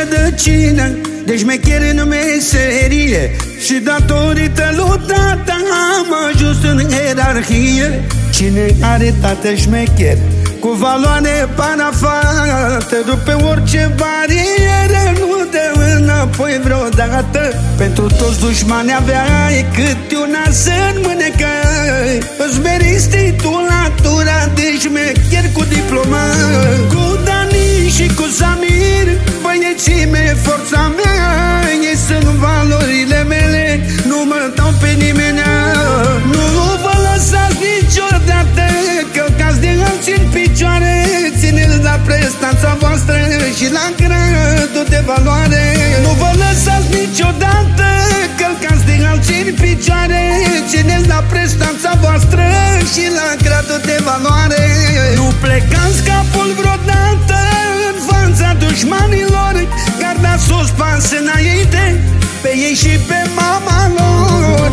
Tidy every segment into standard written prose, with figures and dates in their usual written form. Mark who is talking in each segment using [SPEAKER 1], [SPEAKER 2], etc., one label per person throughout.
[SPEAKER 1] rădăcină de șmecheri în meserie, și datorită lui tata am ajuns în ierarhie. Cine are tată șmecher cu valoare parafată, rupe orice barieră, nu dă înapoi vreodată. Pentru toți dușmani aveai câte una să-n mânecai. Îți meriți titulatura de șmecher cu diplomă. Cu Dani și cu Samir, băieții mei, forța mea, ei sunt valorile mele, nu mă dau pe nimeni. Nu vă lăsați niciodată călcați de alții în picioare. Țineți la prestanța voastră și la gradul de valoare. Nu vă lăsați niciodată călcați de alții în picioare. Țineți la prestanța voastră și la gradul de valoare. Nu plecați capul vreodată în fața dușmanilor. Gardați suspans înainte pe ei și pe mama lor.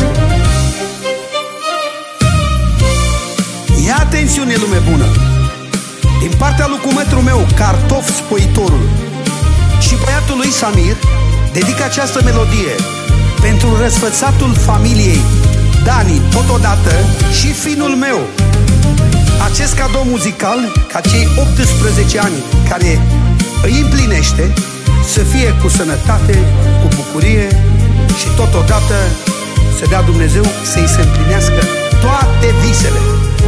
[SPEAKER 1] Ia atențiune, lume bună! Din partea lui cumetru meu, Cartof Spăitorul, și băiatul lui Samir, dedic această melodie pentru răsfățatul familiei Dani, totodată, și finul meu. Acest cadou muzical, ca cei 18 ani care îi împlinește, să fie cu sănătate, cu bucurie și totodată să dea Dumnezeu să-i se împlinească toate visele.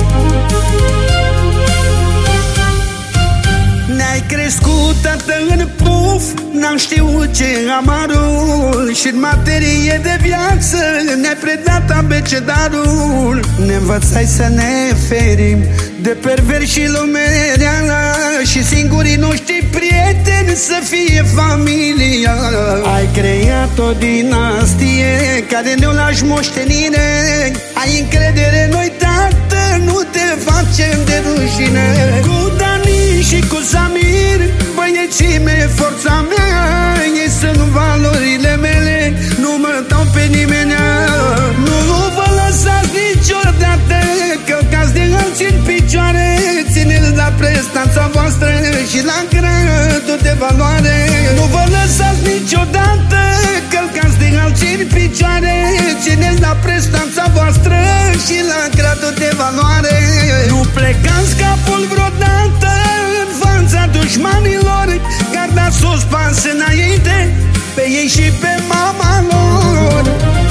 [SPEAKER 1] Ne-ai crescut, tată, în puf, n-am știut ce amarul, și în materie de viață ne-ai predat abecedarul. Ne învățai să ne ferim de pervers și lumereala, și singurii noștri prieteni să fie familia. Ai creat o dinastie care ne-o lași moștenire. Ai încredere în noi, tată, nu te facem de rușine. Cu Dani și cu Samir, băieții mei, forța mea, ei sunt valorile mele, nu mă dau pe nimeni. Nu vă lăsați niciodată călcați de alții în picioare. Țineți la prestanța voastră și la gradul de valoare. Nu vă lăsați niciodată călcați de alții în picioare. Țineți la prestanța voastră și la gradul de valoare. Nu plecați capul vreodată în fața dușmanilor. Gardați suspans înainte pe ei și pe mama lor.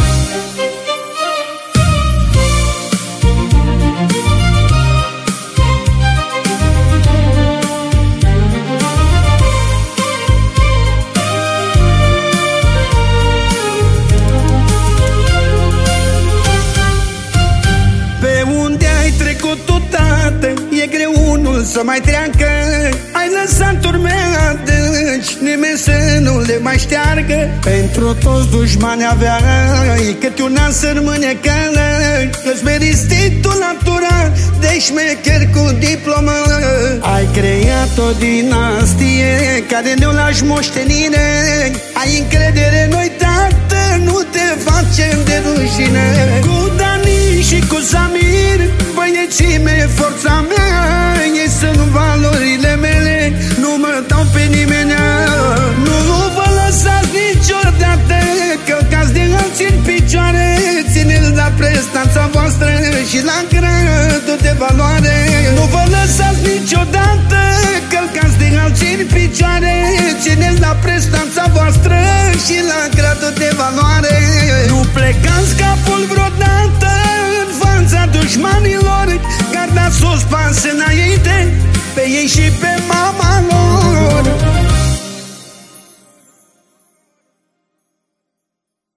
[SPEAKER 1] E greu unul să mai treacă, ai lăsat urme adânci, nimeni să nu le mai șteargă. Pentru toți dușmani aveai câte un an să rămâne cală. Că-ți meriți titulatura de șmecher cu diplomă. Ai creat o dinastie care ne-o lași moștenire. Ai încredere în noi, tată, nu te facem de rușine. Cu Dani și cu Samir, băieții mei, forța mea, ei sunt valorile mele, nu mă dau pe nimeni. Nu vă lăsați niciodată călcați de alții în picioare. Țineți la prestanța voastră și la gradul de valoare. Nu vă lăsați niciodată călcați de alții în picioare. Țineți la prestanța voastră și la gradul de valoare. Nu plecați capul vreodată în fața dușmanilor. Gardați suspans înainte pe ei și pe